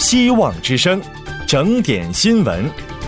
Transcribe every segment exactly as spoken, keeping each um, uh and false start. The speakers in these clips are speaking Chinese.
希望之声，整点新闻。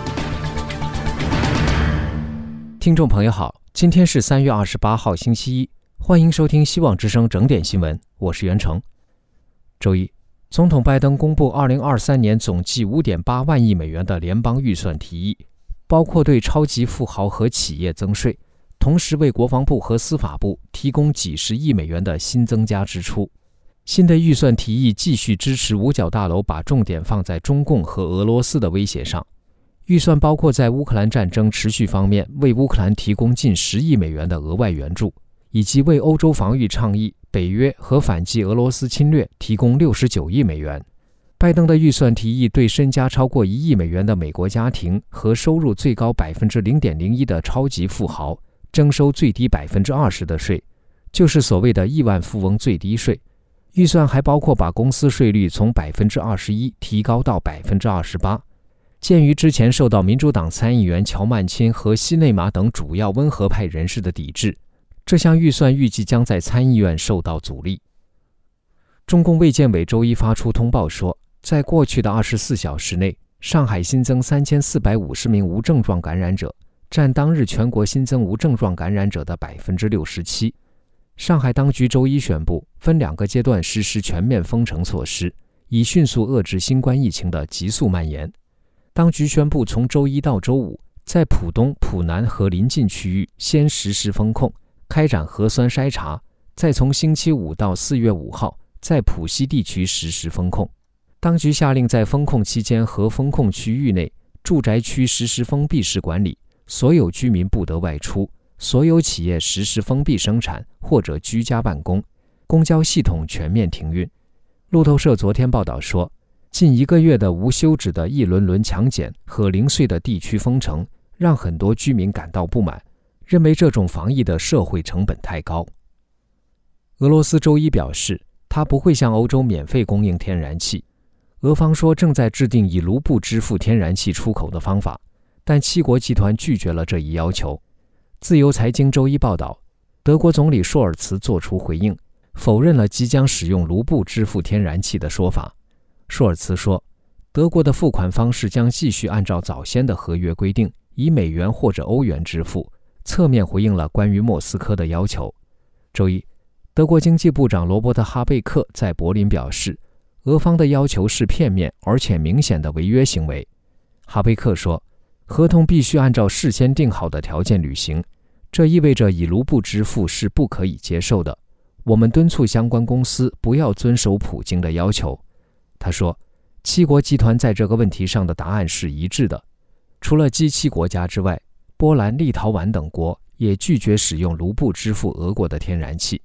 听众朋友好，今天是三月二十八号星期一，欢迎收听希望之声整点新闻，我是袁成。周一，总统拜登公布二零二三年总计 五点八万亿美元的联邦预算提议，包括对超级富豪和企业增税，同时为国防部和司法部提供几十亿美元的新增加支出。新的预算提议继续支持五角大楼把重点放在中共和俄罗斯的威胁上。预算包括在乌克兰战争持续方面为乌克兰提供近十亿美元的额外援助，以及为欧洲防御倡议、北约和反击俄罗斯侵略提供六十九亿美元。拜登的预算提议对身家超过一亿美元的美国家庭和收入最高 百分之零点零一 的超级富豪征收最低 百分之二十 的税，就是所谓的亿万富翁最低税。预算还包括把公司税率从 百分之二十一 提高到 百分之二十八。鉴于之前受到民主党参议员乔曼钦和西内马等主要温和派人士的抵制，这项预算预计将在参议院受到阻力。中共卫健委周一发出通报说，在过去的二十四小时内，上海新增三千四百五十名无症状感染者，占当日全国新增无症状感染者的 百分之六十七。上海当局周一宣布，分两个阶段实施全面封城措施，以迅速遏制新冠疫情的急速蔓延。当局宣布，从周一到周五，在浦东、浦南和邻近区域先实施封控，开展核酸筛查，再从星期五到四月五号，在浦西地区实施封控。当局下令在封控期间和封控区域内，住宅区实施封闭式管理，所有居民不得外出，所有企业实施封闭生产或者居家办公，公交系统全面停运。路透社昨天报道说，近一个月的无休止的一轮轮强检和零碎的地区封城，让很多居民感到不满，认为这种防疫的社会成本太高。俄罗斯周一表示，它不会向欧洲免费供应天然气。俄方说正在制定以卢布支付天然气出口的方法，但七国集团拒绝了这一要求。自由财经周一报道，德国总理舒尔茨作出回应，否认了即将使用卢布支付天然气的说法。舒尔茨说，德国的付款方式将继续按照早先的合约规定，以美元或者欧元支付，侧面回应了关于莫斯科的要求。周一，德国经济部长罗伯特·哈贝克在柏林表示，俄方的要求是片面而且明显的违约行为。哈贝克说，合同必须按照事先定好的条件履行，这意味着以卢布支付是不可以接受的。我们敦促相关公司不要遵守普京的要求。他说，七国集团在这个问题上的答案是一致的。除了 G 七 国家之外，波兰、立陶宛等国也拒绝使用卢布支付俄国的天然气。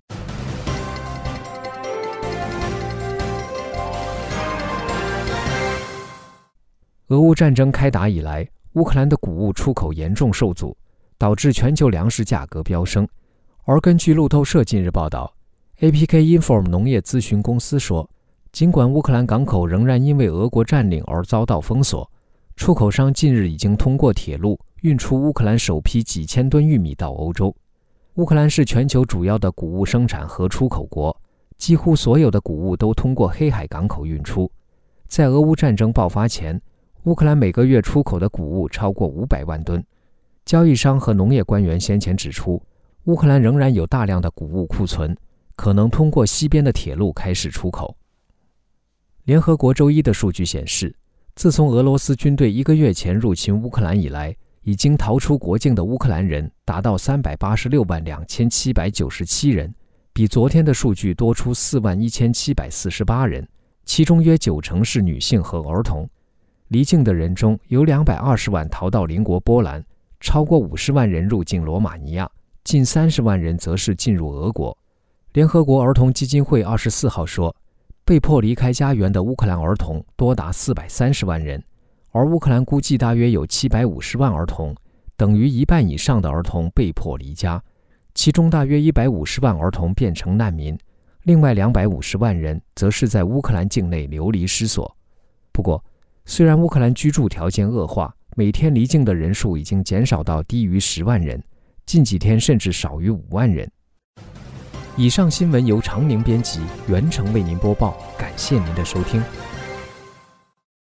俄乌战争开打以来，乌克兰的谷物出口严重受阻，导致全球粮食价格飙升。而根据路透社近日报道， A P K Inform 农业咨询公司说，尽管乌克兰港口仍然因为俄国占领而遭到封锁，出口商近日已经通过铁路运出乌克兰首批几千吨玉米到欧洲。乌克兰是全球主要的谷物生产和出口国，几乎所有的谷物都通过黑海港口运出。在俄乌战争爆发前，乌克兰每个月出口的谷物超过五百万吨。交易商和农业官员先前指出，乌克兰仍然有大量的谷物库存，可能通过西边的铁路开始出口。联合国周一的数据显示，自从俄罗斯军队一个月前入侵乌克兰以来，已经逃出国境的乌克兰人达到三百八十六万两千七百九十七人，比昨天的数据多出四万一千七百四十八人，其中约九成是女性和儿童。离境的人中有两百二十万逃到邻国波兰，超过五十万人入境罗马尼亚，近三十万人则是进入俄国。联合国儿童基金会二十四号说，被迫离开家园的乌克兰儿童多达四百三十万人，而乌克兰估计大约有七百五十万儿童，等于一半以上的儿童被迫离家，其中大约一百五十万儿童变成难民，另外两百五十万人则是在乌克兰境内流离失所。不过，虽然乌克兰居住条件恶化，每天离境的人数已经减少到低于十万人，近几天甚至少于五万人。以上新闻由常宁编辑，袁成为您播报，感谢您的收听。